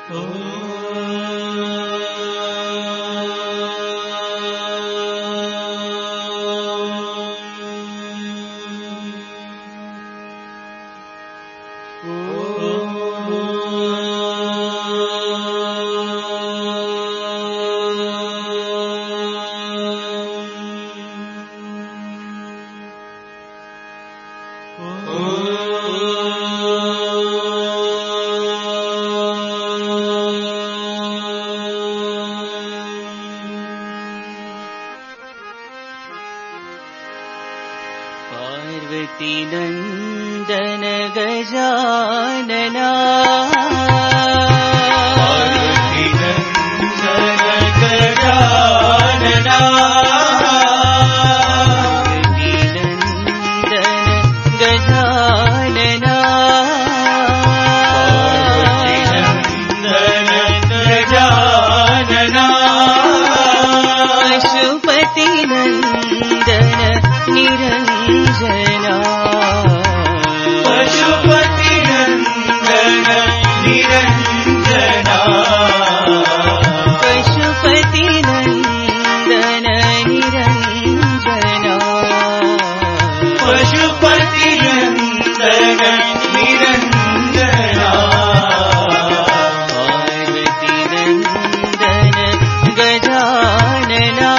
पार्वती नंदन गजानना पार्वती नंदन गजानना पार्वती नंदन गजानना पार्वती नंदन गजानना पशुपति नंदन निरंजना पशुपति नंदन निरंजना पशुपति नंदन निरंजना पशुपति नंदन निरंजना पार्वती नंदन गजानना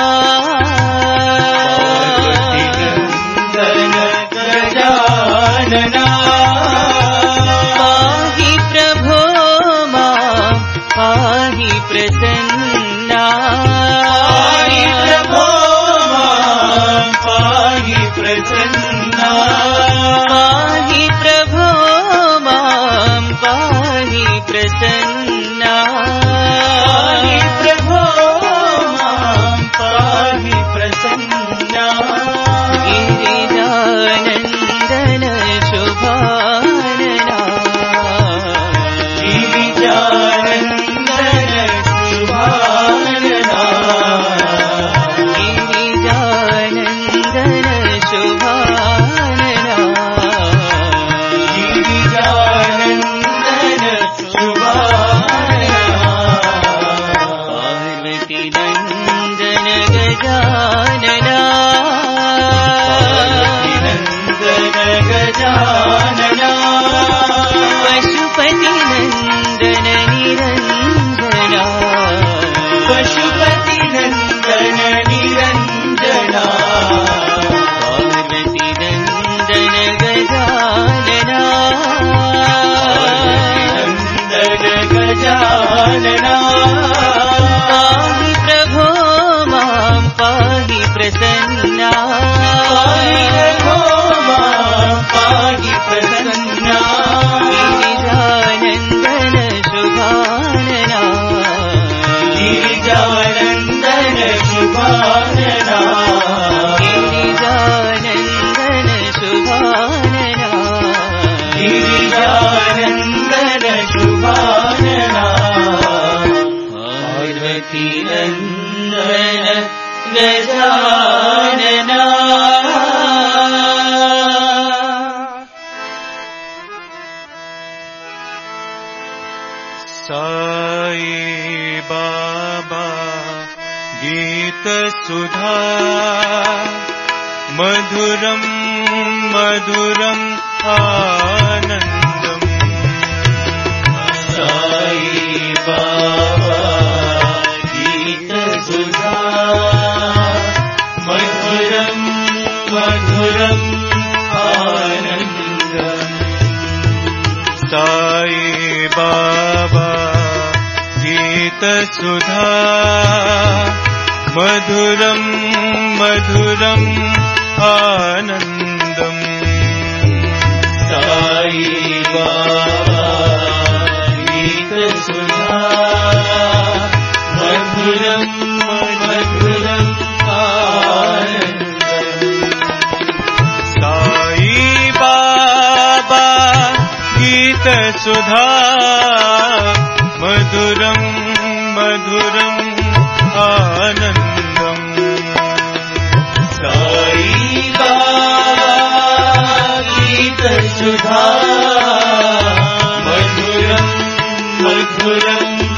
पाहि प्रभो मां पाहि प्रसन्ना पाहि प्रभो मां पाहि प्रसन्ना पाहि प्रभो मां पाहि प्रसन्ना पाहि प्रभो मां पाहि प्रसन्ना गिरिजानन्दन शुभानना गिरिजानन्दन शुभानना गिरिजानन्दन शुभानना गिरिजानन्दन शुभानना पार्वती नन्दन गजानना गजानना पशुपति नंदन निरंजना पशुपति नंदन निरंजना पार्वती नंदन गजानना नंदन गजानना पाहि प्रभो मां पाहि प्रसन्ना पाहि प्रसन्ना गिरिजानन्दन शुभानना गिरिजानन्दन शुभानना गिरिजानन्दन शुभानना गिरिजानन्दन शुभानना पार्वती नन्दन गजानना साई बाबा गीत सुधा मधुरम मधुरम आनंदम साई बाबा गीत सुधा मधुरम मधुरम आनंदम साई बाबा गीत सुधा मधुरम मधुरम आनंदम साई बाबा गीत सुधा मधुरम मधुरम आनंदम साई बाबा गीत सुधा मधुरम मधुरम आनंदम साई बाबा गीत सुधा मधुरम मधुरम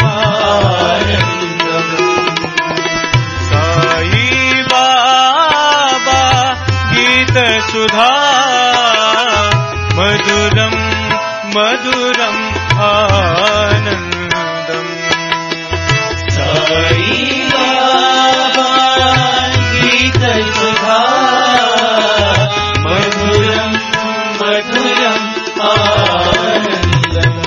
मधुरम् आनन्दम् साई बाबा गीतसुधा मधुरम् मधुरम् आनन्दम्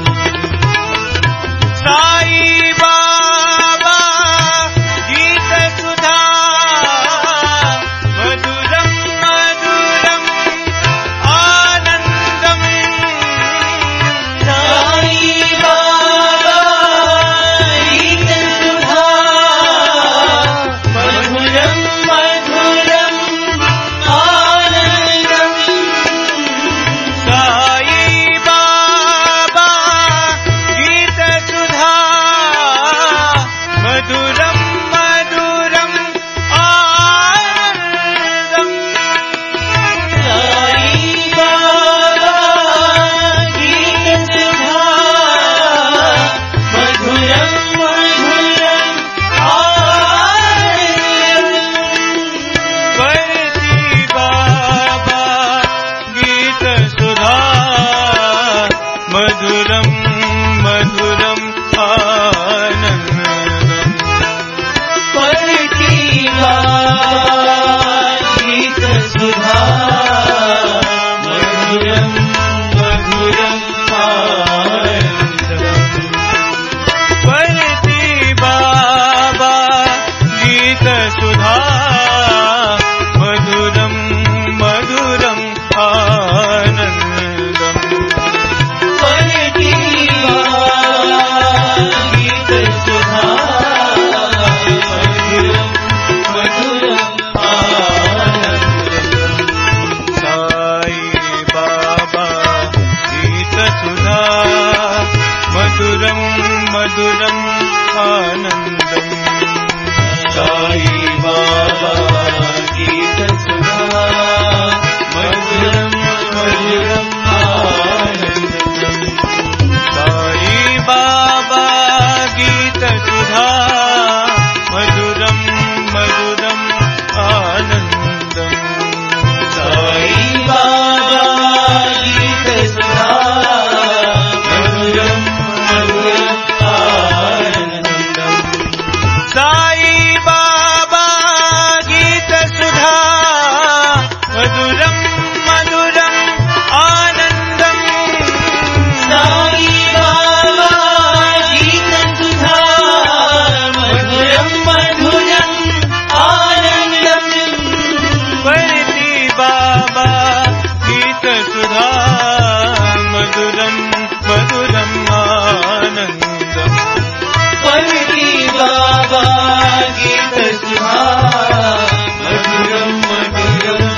साई बाबा गीतसुधा मधुरम् मधुरम् आनन्दम् साई बाबा गीतसुधा मधुरम् मधुरम् आनन्दम् साई बाबा गीतसुधा मधुरम् मधुरम् आनन्दम् साई बाबा गीतसुधा मधुरम् मधुरम् आनन्दम् वर्षी बाबा गीतसुधा मधुरम् मधुरम् आनन्दम् पर्वती बाबा गीतसुधा मधुरम् मधुरम् आनन्दम् वर्षी बाबा गीतसुधा मधुरम् मधुरम् आनन्दम् पर्वती बाबा गीतसुधा मधुरम् मधुरम् आनन्दम् साई बाबा गीतसुधा मधुरम् मधुरम् आनन्दम् साई बाबा गीतसुधा मधुरम् मधुरम् आनन्दम् साई बाबा गीतसुधा मधुरम् मधुरम् आनन्दम् साई बाबा गीतसुधा मधुरम् मधुरम् आनन्दम् साई बाबा गीतसुधा मधुरम् मधुरम् आनन्दम् साई बाबा गीतसुधा मधुरम् मधुरम् आनन्दम् वर्षी बाबा गीतसुधा मधुरम् मधुरम् आनन्दम् पर्वती बाबा गीतसुधा मधुरम् मधुरम्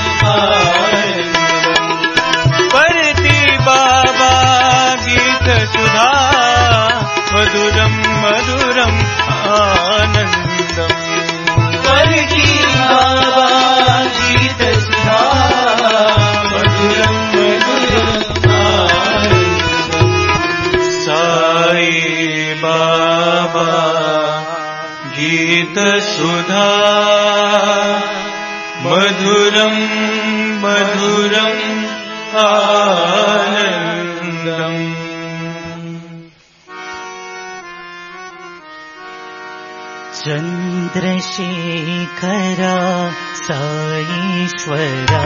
आनन्दम् वर्षी बाबा गीतसुधा मधुरम् मधुरम् आनन्दम् पर्वती बाबा गीतसुधा मधुरम् मधुरम् आनन्दम् साई बाबा गीतसुधा मधुरम् मधुरम् आनन्दम् चन्द्रशेखरा साईश्वरा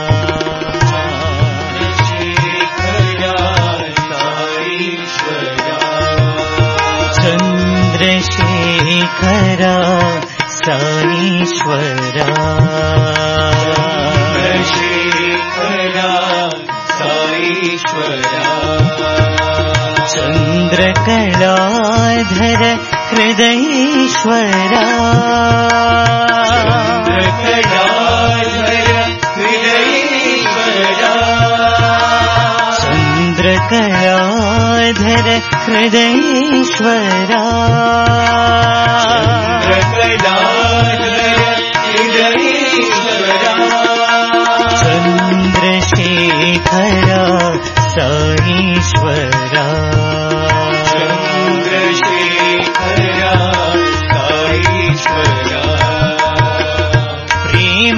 चन्द्रशेखरा साईश्वरा चन्द्रशेखरा साईश्वरा चन्द्रशेखरा साईश्वरा चन्द्रकलाधर हृदयेश्वरा चन्द्रकलाधर हृदयेश्वरा चन्द्रशेखरा साईश्वरा प्रेम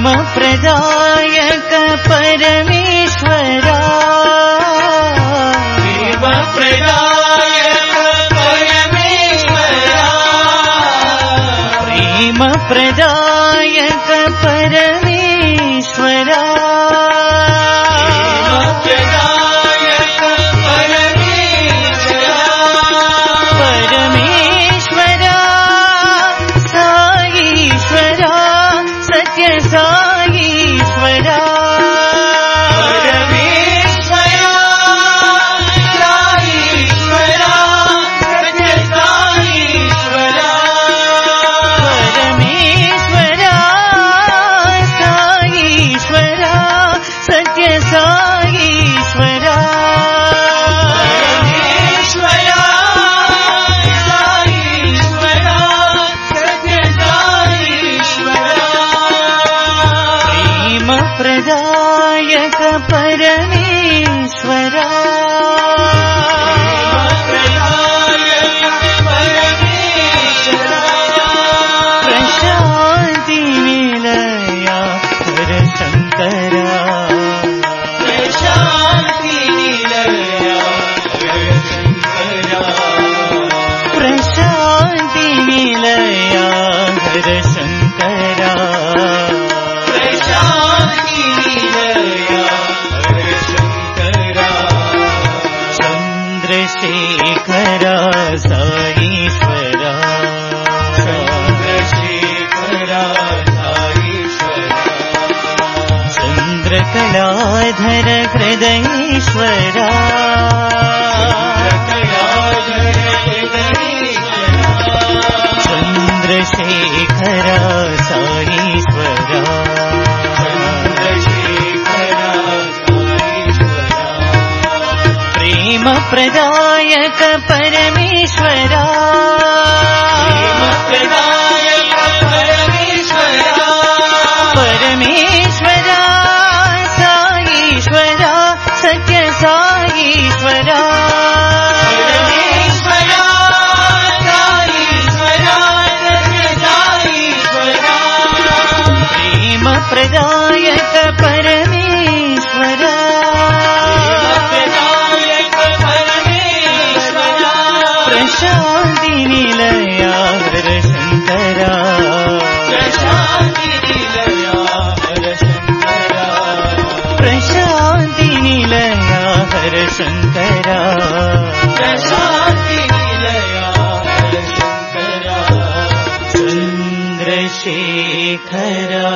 प्रदायक परमेश्वरा प्रेम प्रदायक परमेश्वरा प्रदायक परमेश्वरा परमेश्वरा साईश्वरा सत्य साईश्वरा परमेश्वरा साईश्वरा सत्य साईश्वरा परमेश्वरा साईश्वरा सत्य साईश्वरा परमेश्वरा साईश्वरा सत्य साईश्वरा प्रेम प्रदायक परमेश्वरा प्रशांति निलया हर शंकरा प्रशांति निलया हर शंकरा चंद्रशेखरा साईश्वरा चंद्रकलाधर हृदयेश्वरा चंद्रशेखरा साईश्वरा प्रेम प्रदायक परमेश्वरा परमेश्वरा साईश्वरा सत्य साईश्वरा प्रेम प्रदायक परमेश्वरा प्रशांति निलया हर शंकरा प्रशांति निलया हर शंकरा चंद्रशेखरा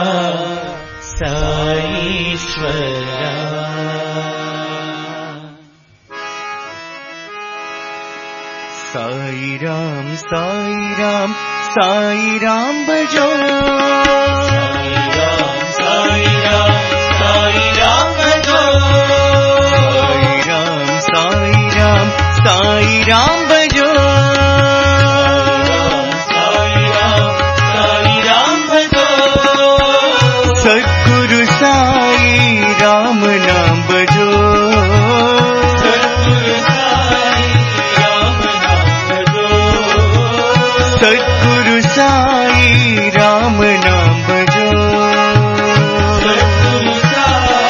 साईश्वरा साई राम बजो साई राम बजो साई राम बजो सद्गुरु साई राम नाम बजो सद्गुरु साई राम नाम बजो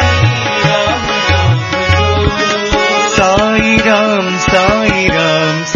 साई राम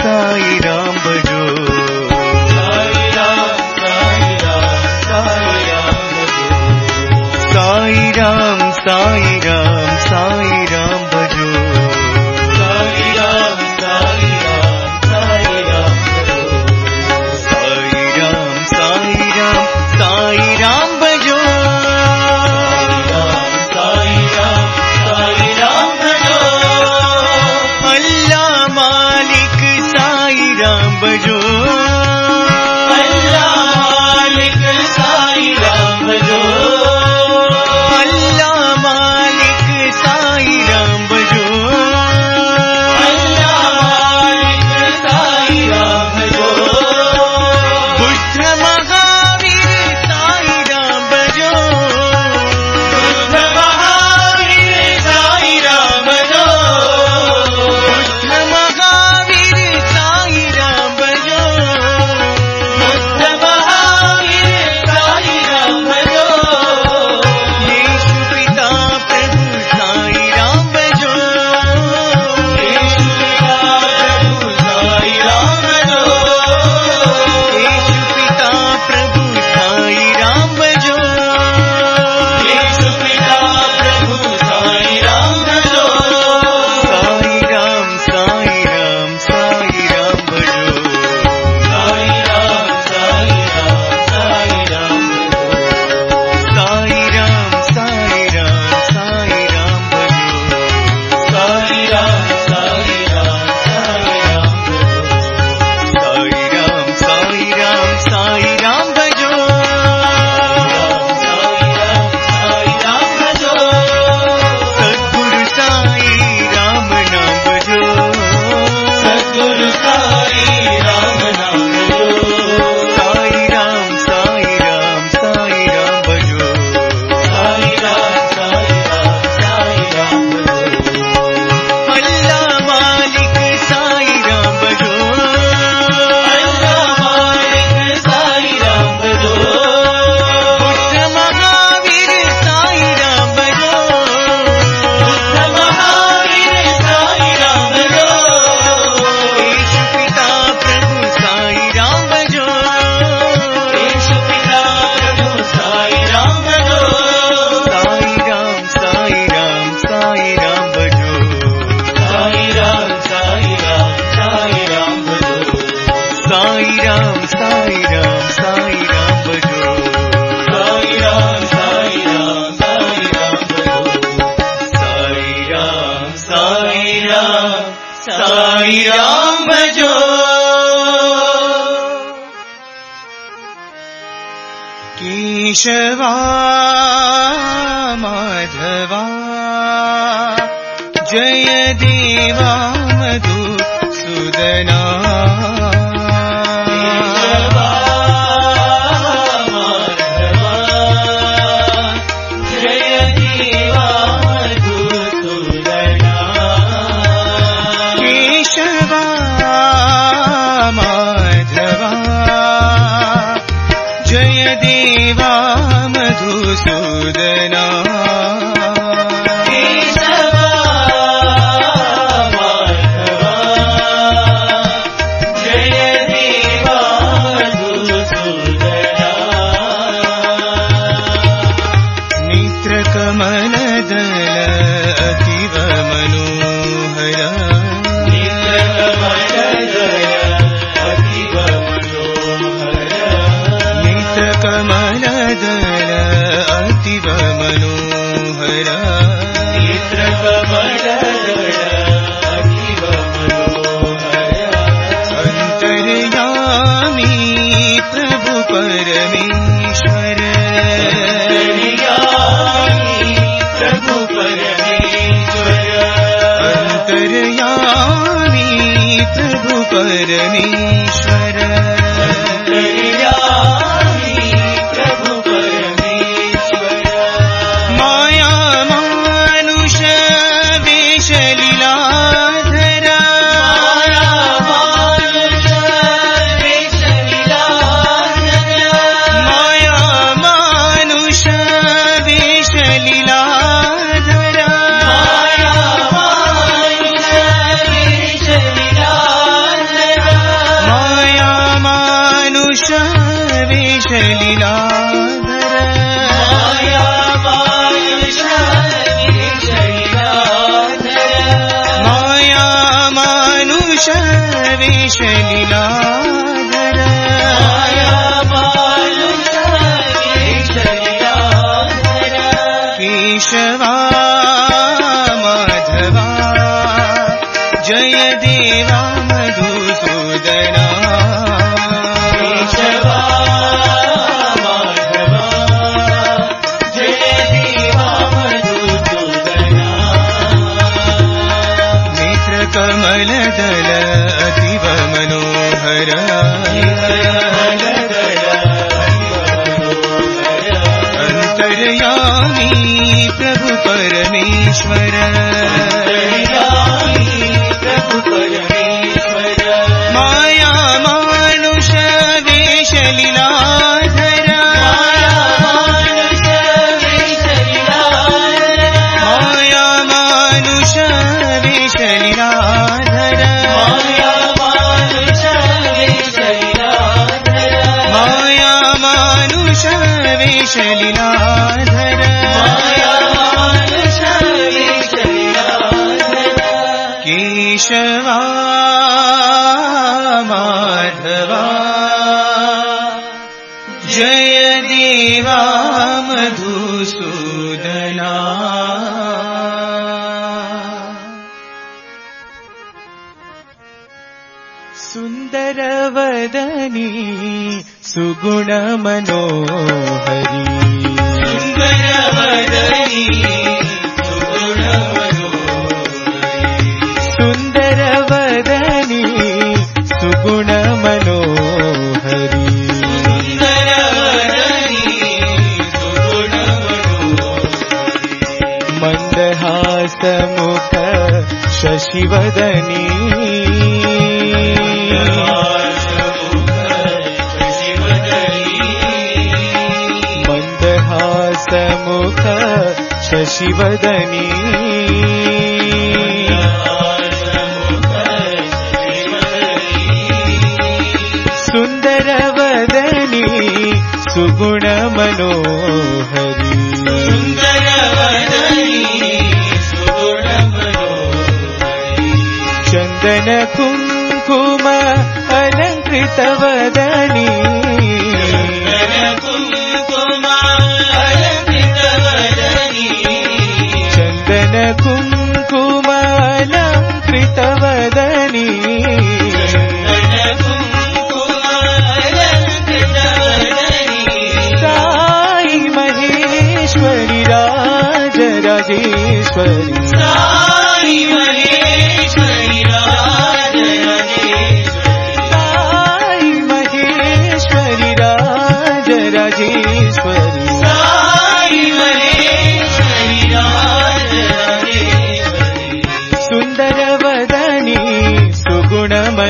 भजो केशवा माधवा जय देवा मधुसूदना देवा मधुसूदना केशवा माधवा जय देवा मधुसूदना नेत्रकमलदल अतीव मनोहर कमलदल अतीव मनोहर नेत्रकमलदल अतीव मनोहर अंतर्यामी प्रभु परमेश्वर प्रभु परमेश्वर अंतर्यामी प्रभु परमेश्वर केशवा माधवा जय देवा मधुसूदना केशवा माधवा जय देवा मधुसूदना नेत्रकमलदल अतीव मनोहर अंतर्यामी प्रभु परमेश्वर प्रभु परमेश्वर माया मानुष वेश लीलाधर माया मानुष वेश लीलाधर माया मानुष वेश लीलाधर केशवा माधवा जय देवा मधुसूदना सुंदर वदनी सुगुण मनोहरी सुंदर वदनी सुंदर वदनी सुगुण मनोहरी सुंदर वदनी सुगुण मनोहरी मंदहास मुख शशिवदनी मंदहास मुख शशिवदनी सुंदर वदनी सुगुण मनोहरी सुंदर वदनी सुगुण मनोहरी चंदन कुंकुम अलंकृत वदनी चंदन कुंकुम अलंकृत वदनी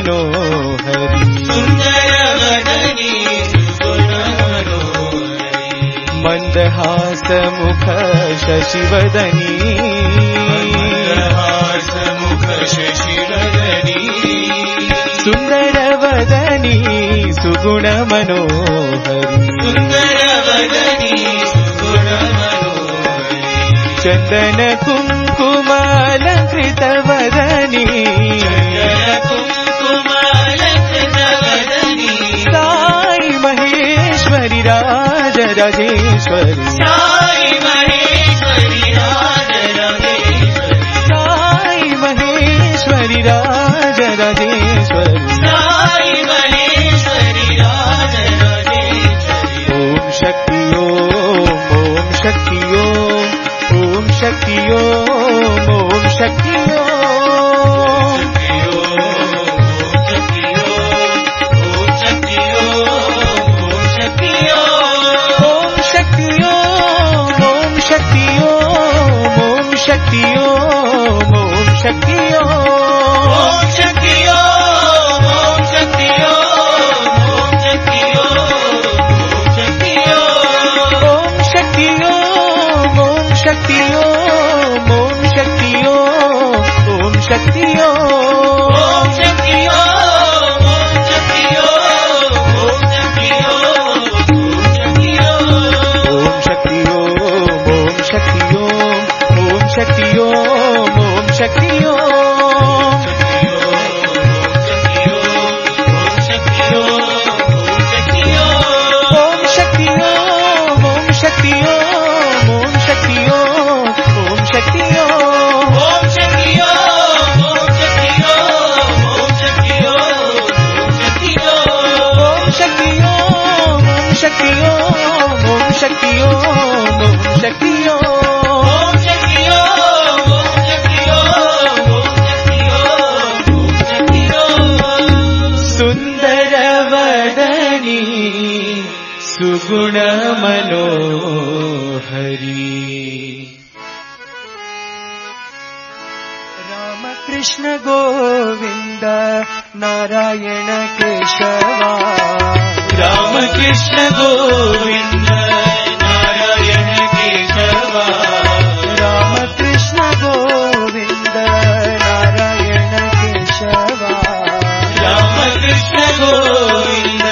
मनोहरी सुन्दरवदनी सुगुणमनोहरी मन्दहासमुख शशिवदनी मन्दहासमुख शशिवदनी सुन्दरवदनी सुगुणमनोहरी सुन्दरवदनी सुगुणमनोहरी चन्दन कुङ्कुमालङ्कृतवदनी साई महेश्वरी राजराजेश्वरी साई महेश्वरी राजराजेश्वरी साई महेश्वरी राजराजेश्वरी साई महेश्वरी राजराजेश्वरी ॐ शक्ति ॐ शक्ति ॐ शक्ति ॐ शक्ति ॐ कृष्ण गोविंद नारायण केशवा राम कृष्ण गोविंद नारायण केशवा राम कृष्ण गोविंद नारायण केशवा राम कृष्ण गोविंद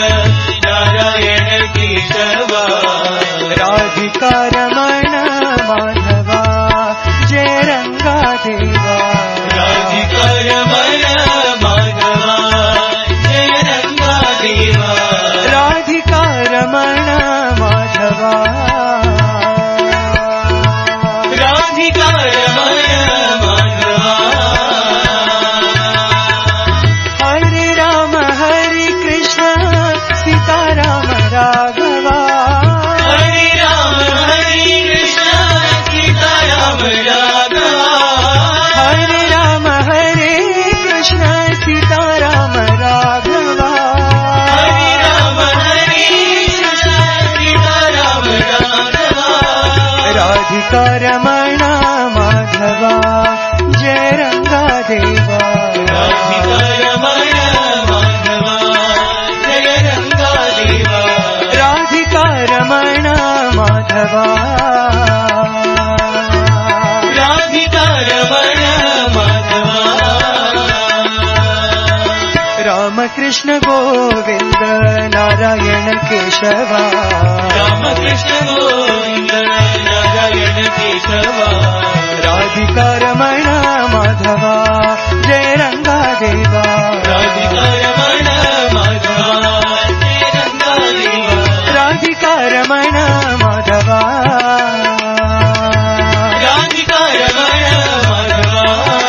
नारायण केशवा राधिका रमण माधवा जय रंगा देवा राधिका रमण माधवा जय रंगा देवा राधिका रमण माधवा राधिका रमण माधवा हरे राम हरे कृष्ण सीताराम राघवा हरे राम हरे कृष्ण सीताराम राघवा हरे राम हरे कृष्ण सीताराम राघवा हरे राम हरे कृष्ण सीताराम राघवा राधिका रमण माधवा जय रंगा देवा राधिका रमण माधवा जय रंगा देवा राधिका रमण माधवा राधिका रमण माधवा राम कृष्ण गोविंद नारायण केशवा राम कृष्ण गोविंद नारायण केशवा राधिका रमण माधवा जय रंगा देवा राधिका रमण माधवा जय रंगा देवा राधिका रमण माधवा राधिका रमण माधवा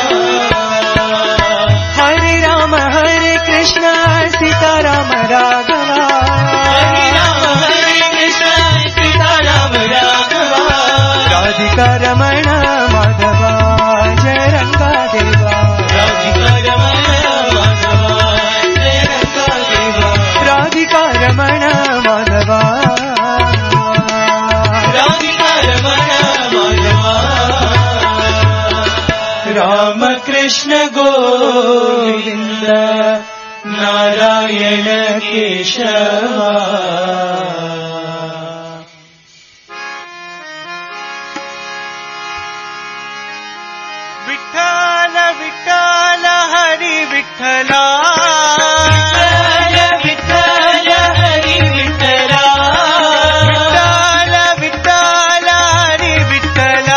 हरे राम हरे कृष्ण सीताराम राघवा हरे राम हरे कृष्ण सीताराम राघवा राधिका रमण माधवा जय रंगा देवा राधिका रमण माधवा जय रंगा देवा राधिका रमण माधवा राधिका रमण माधवा राम कृष्ण गोविंद नारायण केशवा विठ्ठल विठ्ठल हरी विठ्ठला विठ्ठल हरी विठ्ठला विठ्ठल विठ्ठल हरी विठ्ठला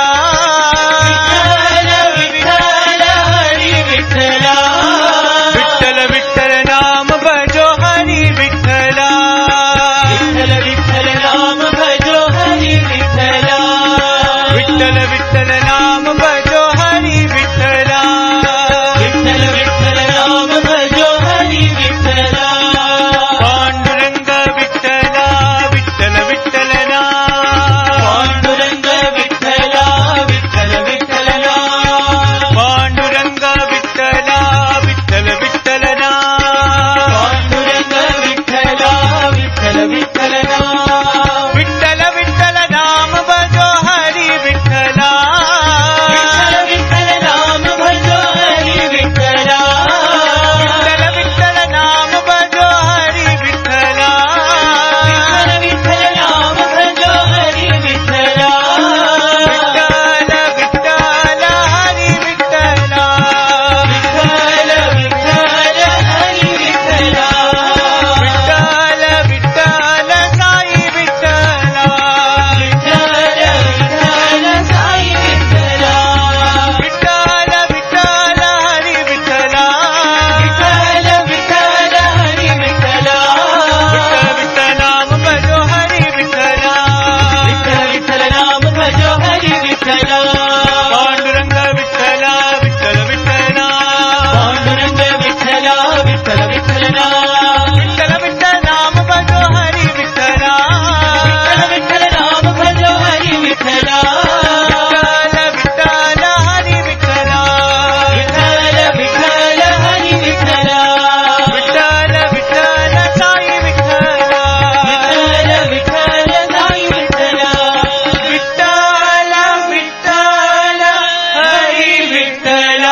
विठ्ठल हरी विठ्ठला विठ्ठल विठ्ठल नाम भजो हरी विठ्ठला विठ्ठल विठ्ठल नाम भजो हरी विठ्ठला विठ्ठल विठ्ठल नाम भजो हरी विठ्ठला विठ्ठल विठ्ठल नाम भजो हरी विठ्ठला पांडुरंग विठ्ठला विठ्ठल विठ्ठल नाम पांडुरंग विठ्ठला विठ्ठल विठ्ठल नाम पांडुरंग विठ्ठला विठ्ठल विठ्ठल नाम पांडुरंग विठ्ठला विठ्ठल विठ्ठल नाम विठ्ठल विठ्ठल नाम भजो हरी विठ्ठला विठ्ठल विठ्ठल नाम भजो हरी विठ्ठला विठ्ठल विठ्ठल नाम भजो हरी विठ्ठला विठ्ठल विठ्ठल नाम भजो हरी विठ्ठला विठ्ठल विठ्ठल हरी विठ्ठला विठ्ठल विठ्ठल हरी विठ्ठला विठ्ठल विठ्ठल साई विठ्ठला विठ्ठल विठ्ठल साई विठ्ठला विठ्ठल विठ्ठल हरी विठ्ठला विठ्ठल विठ्ठल हरी विठ्ठला विठ्ठल विठ्ठल नाम भजो हरी विठ्ठला विठ्ठल विठ्ठल नाम भजो हरी विठ्ठला पांडुरंग विठ्ठला विठ्ठल विठ्ठला पांडुरंग विठ्ठला विठ्ठल विठ्ठल नाम विठ्ठल विठ्ठल नाम भजो हरी विठ्ठला विठ्ठल विठ्ठल नाम भजो हरी विठ्ठला विठ्ठल विठ्ठल हरी विठ्ठला विठ्ठल विठ्ठल हरी विठ्ठला विठ्ठल विठ्ठल साई विठ्ठला विठ्ठल विठ्ठल साई विठ्ठला विठ्ठल विठ्ठल हरी विठ्ठला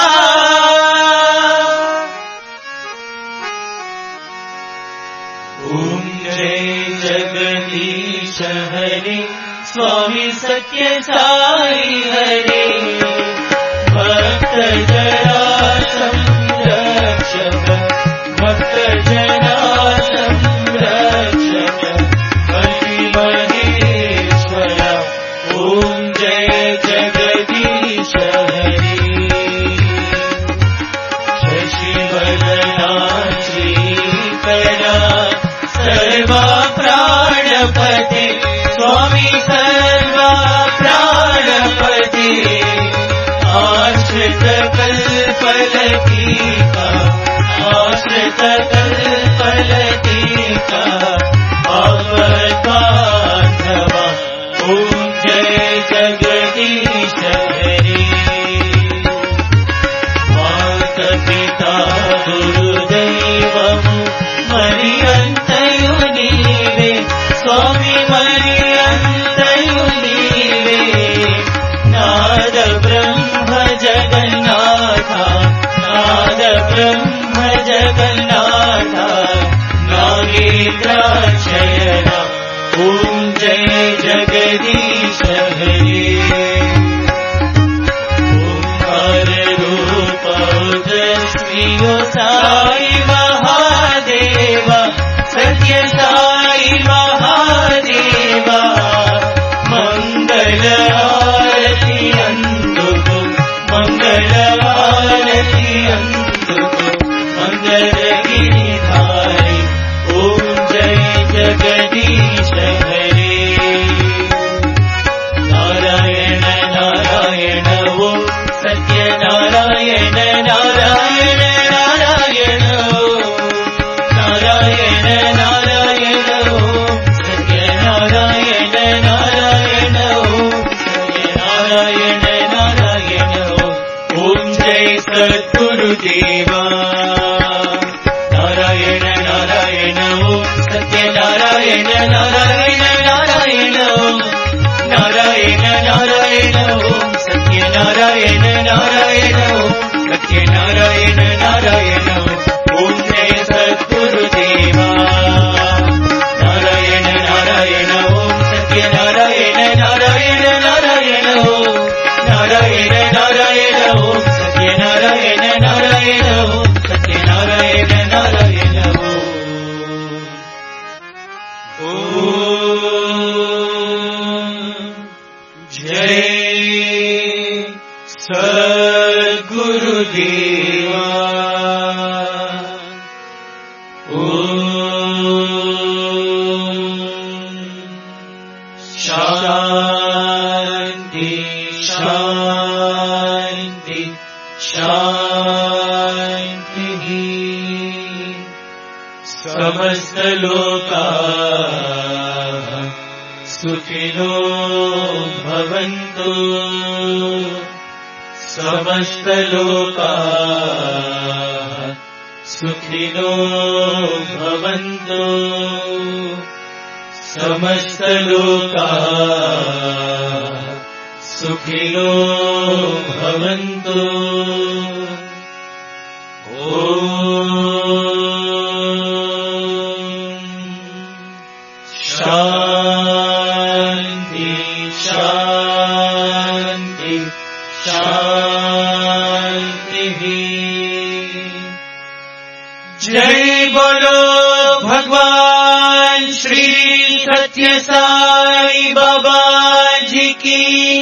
ओम जय जगदीश हरे स्वामी सत्य साई हरे भक्त जना संरक्षक भक्त जना संरक्षक हरि महेश्वर ओम जय जगदीश हरे शशिवदनाची कला सर्वा प्राणपते स्वामी सर्वा प्राणपते आश्रित कल्पलतिका आश्रित कल्पलतिका भगवद्बान्धवा ॐ जय जगदीश हरे मातपिता गुरुदैवము మరియంతయు నీవే స్వామి మరియంతయు నీవే నాద బ్రహ్మ జగన్నాథ నాద బ్రహ్మ జగన్నాథ నాగేంద్రాశయన ఓం జయ జగదీశ హరే ओंकार रूप उदस्मियो साई महादेवा सत्य साई महादेवा मंगल आरती अंदुको मंगल आरती अंदुको मंगल गिरिधारी ओम जय जगदीश हरे नारायण नारायण ओम सत्य नारायण नारायण नारायण ओम नारायण नारायण ओम सत्य नारायण नारायण ओम सत्य नारायण नारायण ओम जय सद्गुरुदेवा नारायण नारायण ओम सत्य नारायण नारायण नारायण ओम नारायण नारायण ओम सत्य नारायण नारायण ओम सत्य नारायण नारायण ओम जय शांति शांति शांति। समस्त लोकाः सुखिनो भवन्तु। समस्त लोकाः सुखिनो भवन्तु। समस्त लोकाः सुखिनो भवन्तु। शांति शांति शांति। जय बोलो भगवान श्री सत्य साई बाबा जी की।